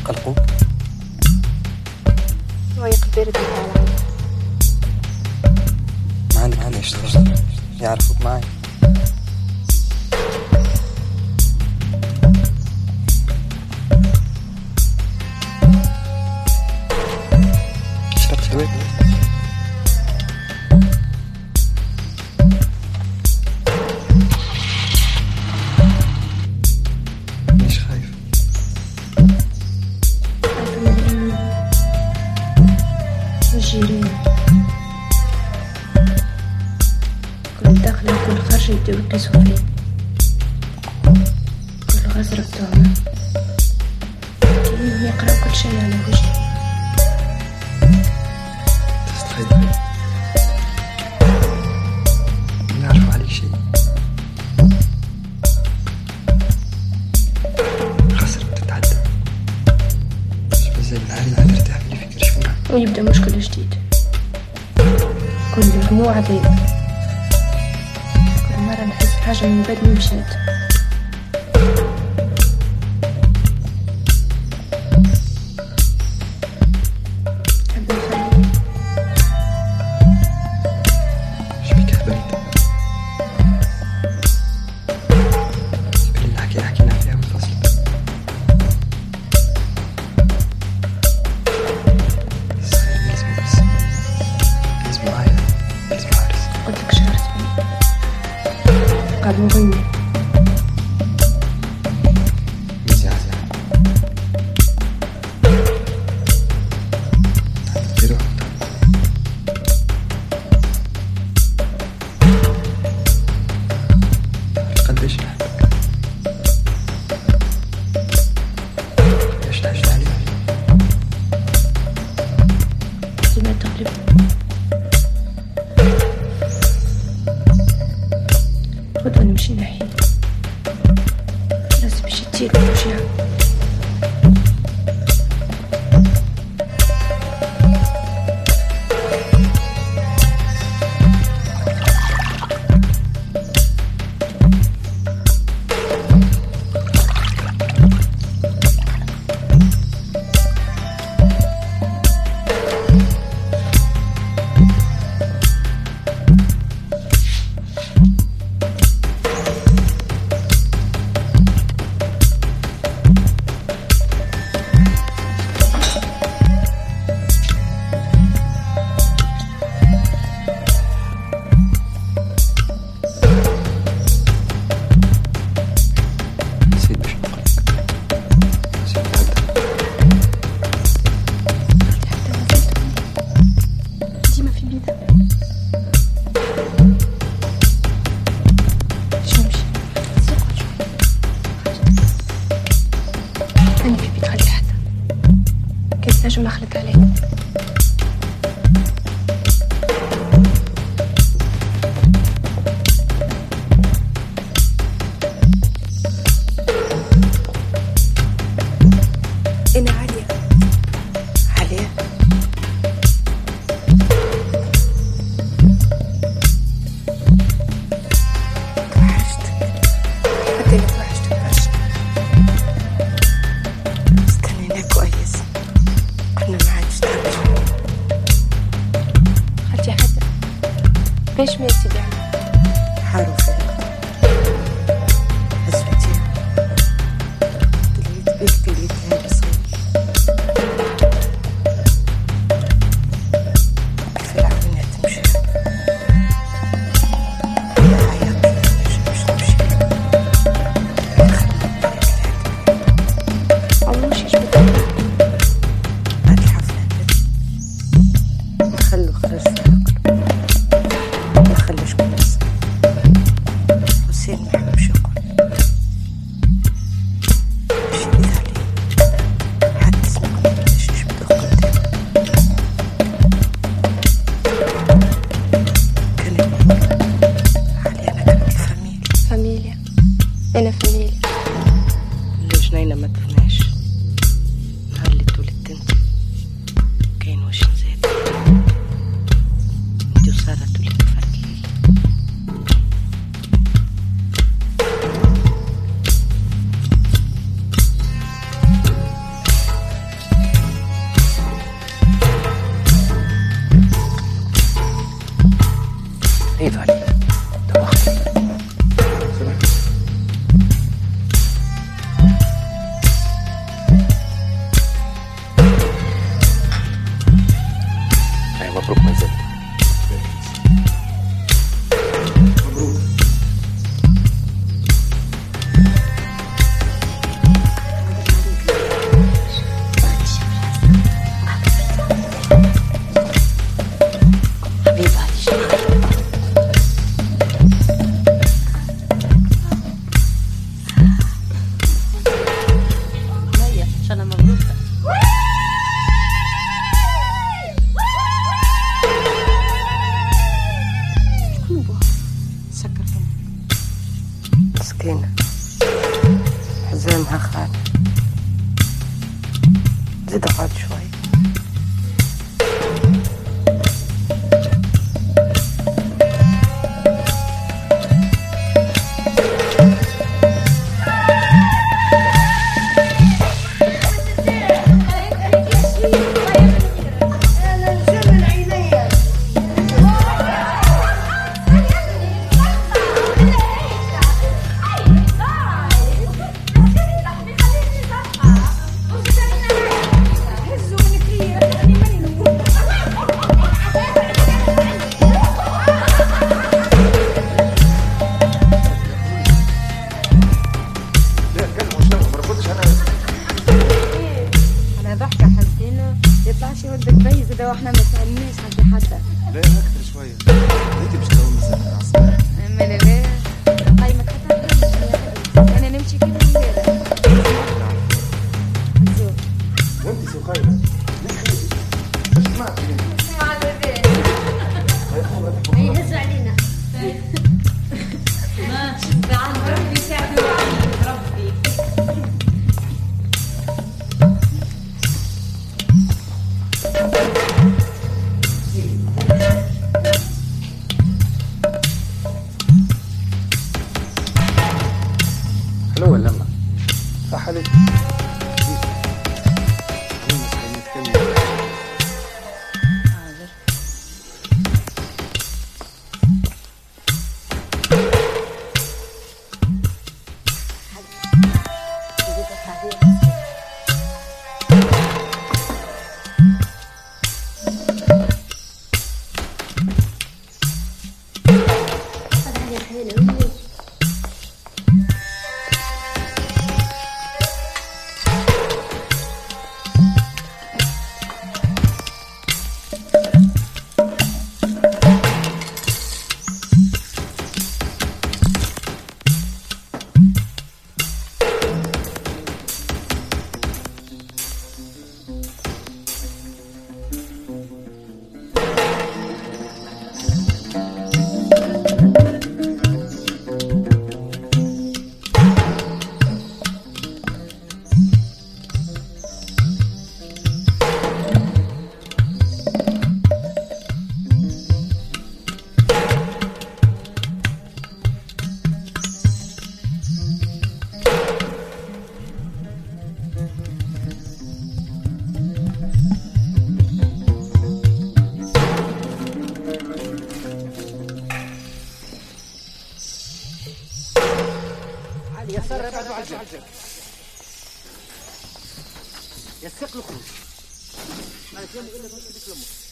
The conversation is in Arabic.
قلقوك؟ ويقدر بها ما عندك علاش تخرج يعرفوك معايا. شربت الواد؟ مش خايف؟ الجيران كل داخل كل خارج يبداو يقيسوا فيه، كل غزرة بتوعنا كاين يقرا كل شيء على وجهي. تستخيل نعرف عليك شيء، خسر بتتعدى مش مازال نهار ترتاح في الفكر شوية ويبدا مشكل جديد، كل مجموعة بيض، كل مرة نحس بحاجة من بدني مشات. حب نخلي شبيك هبلت اللي حكينا فيها من الفصل. صغير يلزمو بس يلزمو عاية يلزمو عرس. قلتلك شهر اسبوع قاعد نغني مزعزع في روحك. قديش نحبك، قديش تعشت عليك. ديما تقلب غدوة نمشي نحي خلاص باش تجيك الوجيعة. نسيت باش نقولك، نسيت نهدر. ديما في بيدها شو نمشي سوق شوي أنا في بيت خالتي حتى كيف نجم نخلط عليك. أنا عالية عالية توحشتك، حتى أنا توحشتك برشا. استنينا كويس كنا ما عادش نتعرفوا. خالتي حتى باش ما سيدي حاروا فيها حسبتيها قليت بيك قليت هذا صغير كيف العوينات تمشي يا عيط مش نمشي عمو مش يجبد بعد الحفلة نخلو خرج في العقل ما نخلوش مبروك ما زلت. مبروك. حبيبة هذه شغالة. مية عشان مبروكة. شكون ابوها؟ سكر فمك. مسكينة حزامها خالي. زيد اقعد شوي. واحنا ما سألناش حد. لا اكثر شويه. انت مش تقومي ساعه الصباح. اما لا قايمة حتى انا نمشي كده من غيرها. وانت سقينه مش سمعت يهز علينا ما تعال ربي يساعدنا ربي. حلوه اللمه صح عليك. يسار ابعدوا على الجنب. يسق الخروج. ما يتم الا بس لامك.